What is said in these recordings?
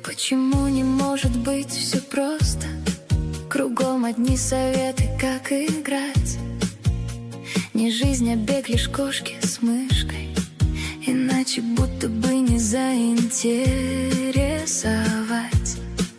Почему не может быть все просто? Кругом одни советы, как играть. Не жизнь, а бег лишь кошки с мышкой. Иначе будто бы не заинтересовать.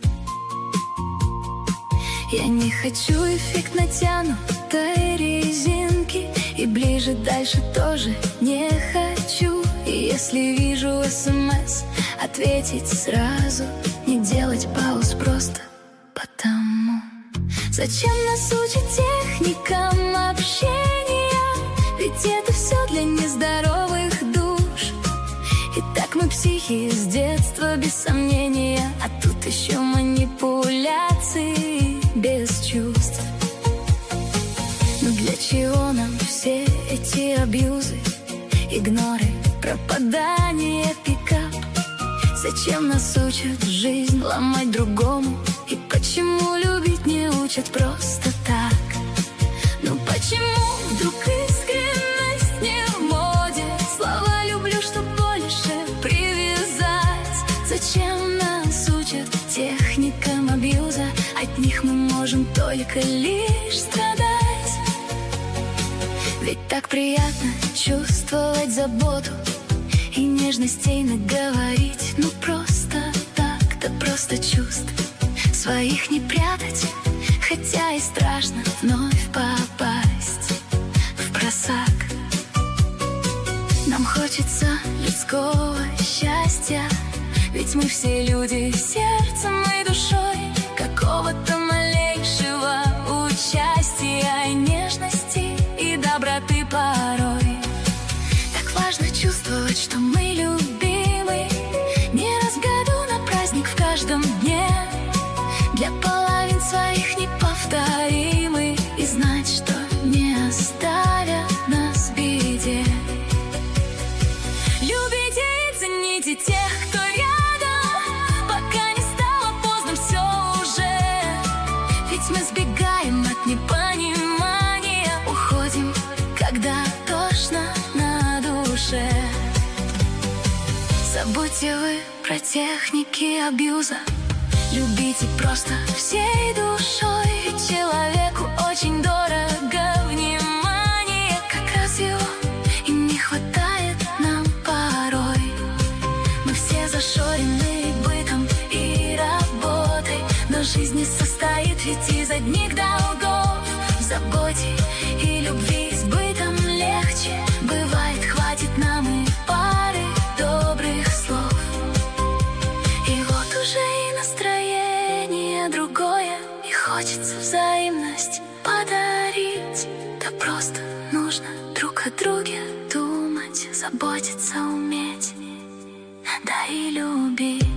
Я не хочу эффект натянутой резинки, и ближе дальше тоже не хочу. И если вижу СМС, ответить сразу, не делать пауз просто потому. Зачем нас учат техникам общения? Ведь это все для нездоровых душ. И так мы психи с детства, без сомнения. А тут еще манипуляции без чувств. Но для чего нам все эти абьюзы, игноры, пропадание, пикап? Зачем нас учат жизнь ломать другому? И почему любить не учат просто так? Ну почему вдруг искренность не в моде? Слова люблю, чтоб больше привязать. Зачем нас учат техникам абьюза? От них мы можем только лишь страдать. Ведь так приятно чувствовать заботу и нежностей наговорить. Ну просто так, да просто чувств своих не прятать. Хотя и страшно вновь попасть в просак. Нам хочется людского счастья, ведь мы все люди сердцем и душой. Какого-то малейшего участия, нежности и доброты порой. Так важно чувствовать, что мы любимы. Не раз в году на праздник, в каждом дне. Для половин своих неповторимы. И знать, что не оставят нас в беде. Любите и цените тех, кто рядом, пока не стало поздно все уже. Ведь мы сбегаем от непонимания, уходим, когда тошно на душе. Забудьте вы про техники абьюза. Любите просто всей душой. Ведь человеку очень дорого внимание. Как раз его и не хватает нам порой. Мы все зашорены бытом и работой, но жизнь не состоит ведь из одних долгов. В заботе и любви с бытом легче. Бывает, хватит нам и пары добрых слов. И вот уже и настроение другое, и хочется взаимность подарить. Да просто нужно друг о друге думать, заботиться уметь, да и любить.